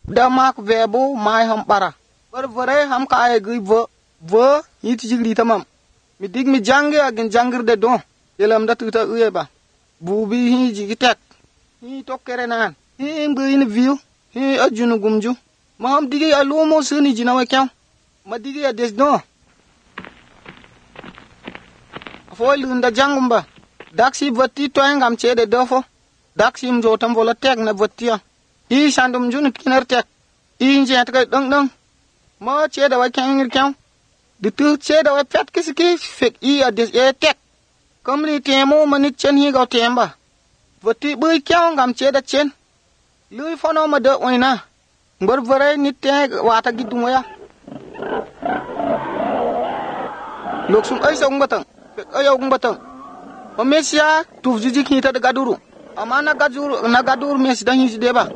da mak vebo mai ham para bar vare ham ka ay gui vo yiti jigri tamam mi dig mi jange agin jangir de don yelam da tuta uye ba bubi hi jigi tek hi tokkere nan hi mbi ni view hi ajunu gumju ma ham digi alumo suni jinawa kyam ma digi ades don fo lunda jangumba daksi vatti to engam chede dofo daksi mjo tam vola tek na vattia I sandum junu kinar tek I nje ta dong ma chede wa kyangir kyam de tu chede wa pet kisiki fek I ades e tek kamni temo manit chen hi go temba vatti bui kyang ngam chede chen lui fono ma de oina ngor vare ni tek wata gidum ya loksum ai song batang ayong batang Omesia tu jiji kita de gaduru amana gadur mes dan his deba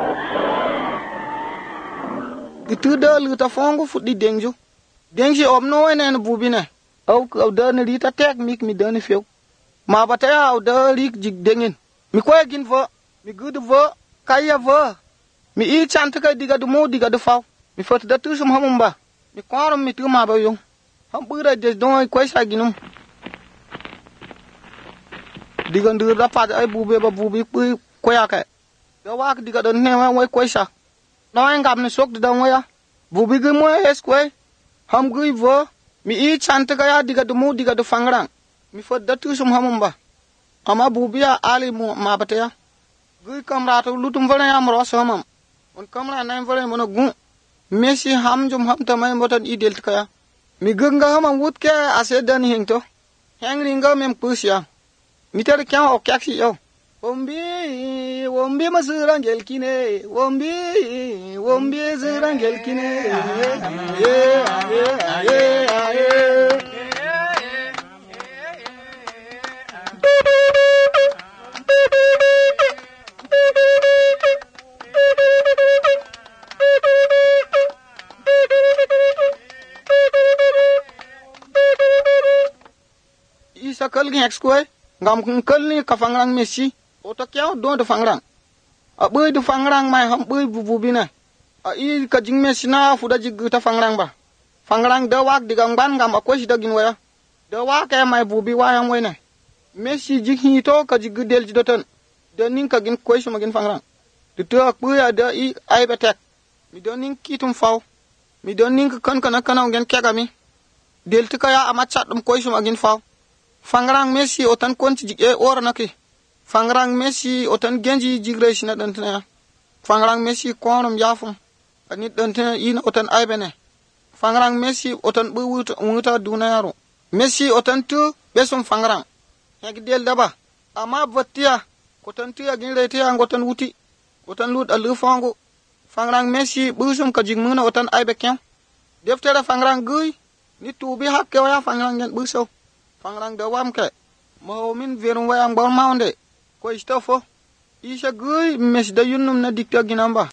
itu de luta fongo fudi dengju dengji omno enen bubine au de ne rita tek mik mi de ne few ma bataya au de rik jig dengin mi koy gin fo mi gudu fo kaya fo mi I chant ka diga du mo diga du faw mi fot da tu sum hamumba mi kwarum mi tu ma ba yo ham bura des don koy sa ginum diga ndur da pa ay bube ba bubi pu koya ka da wak diga don ne wa koy sa no ngam ne sok da ngoya bubi gu mo es koy ham gu vo mi I chant ka ya diga du mo diga du fangrang mi fot da tu sum hamumba ama bubi ya ali mo ma bataya gu kamra to lutum vale am ro samam on kamra nay vale mo gu mesi ham jum ham tamay motan I delt ka ya mi gunga ham wut ke ase dan hinto hangringa mem pusya Mitar kya o kyaksi yo wombi masuran gelkine wombi zuran gelkine Isa kalgi ekskoi ngam kul ni ka fangrang Messi o to kya do de fangrang a bui du fangrang mai ham bui bubina a I ka jing Messi na fuda jig ta fangrang ba fangrang de wak digang ban ngam a ko shi dagin waya de wak e mai bubi wa yang wena Messi jig hi to ka jig del ji doton de nin ka gin ko shi magin fangrang de to ak bui a de I ay betek mi do nin kitum faw mi do nin kan ngen kega mi del tika ya ama chat dum ko shi magin faw fangrang Messi otan konti jige ora naki fangrang Messi otan genji jigre sina dantana fangrang Messi konum yafum anit dantana ina otan aybene fangrang Messi otan wuta dunayaro Messi otan tu besum fangrang yagdel daba ama vattia kotan tu agin rete ngotan wuti otan lut alu fango fangrang Messi busum ka jigmuna otan aybeken deftera fangrang gui ni tubi hakke waya fangrang gen buso fangrang da wam ke mo min verun wayang bal maunde ko istofo isa gui mes da yunum na dikta ginamba